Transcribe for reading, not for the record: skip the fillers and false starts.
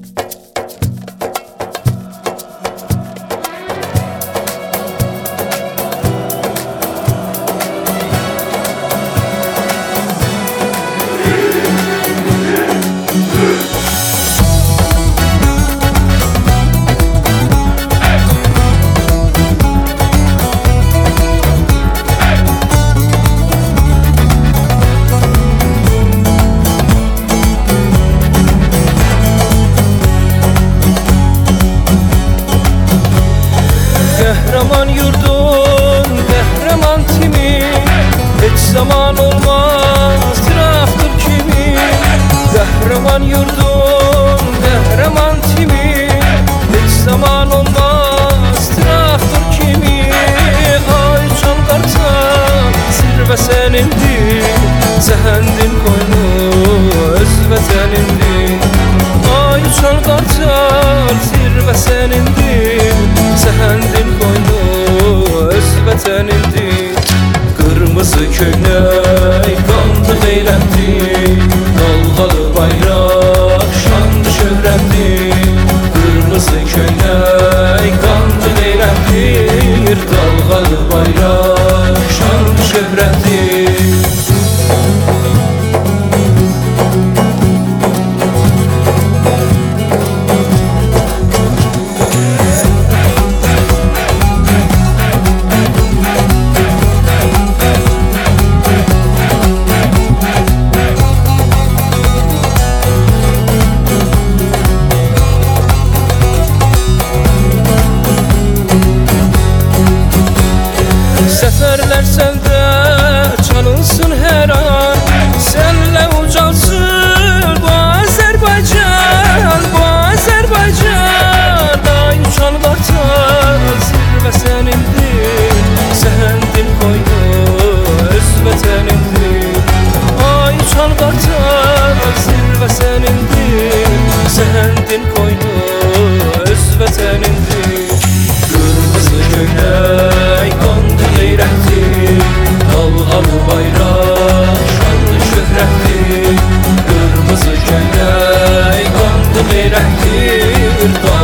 Kahraman yurdun, kahraman timi, hiç zaman olmaz traktör kimi. Kahraman yurdun, kahraman timi, hiç zaman olmaz traktör kimi. Ay uçan qartal, zirvə sənindir, zəhəndin qoynu öz vətənindir. Ay uçan qartal, zirvə sənindir, zəhəndin qoynu öz vətənindir. Qırmızı köynək qanlı qeyrətdir, dalğalı bayraq şanlı şöhrətdir. Qırmızı köynək qanlı qeyrətdir, dalğalı bayraq şanlı şöhrətdir. Səfərlər səndə çalınsın hər an, sənlə ucalsın bu Azərbaycan, bu Azərbaycan. Ay uçan qartal, zirvə sənindir, zəhəndin qoynu öz vətənindir. Ay uçan qartal, zirvə sənindir, zəhəndin qoynu öz vətənindir. Qırmızı köynək qanlı qeyrətdir, dalğalı bayraq şanlı şöhrətdir. Qırmızı köynək qanlı qeyrətdir,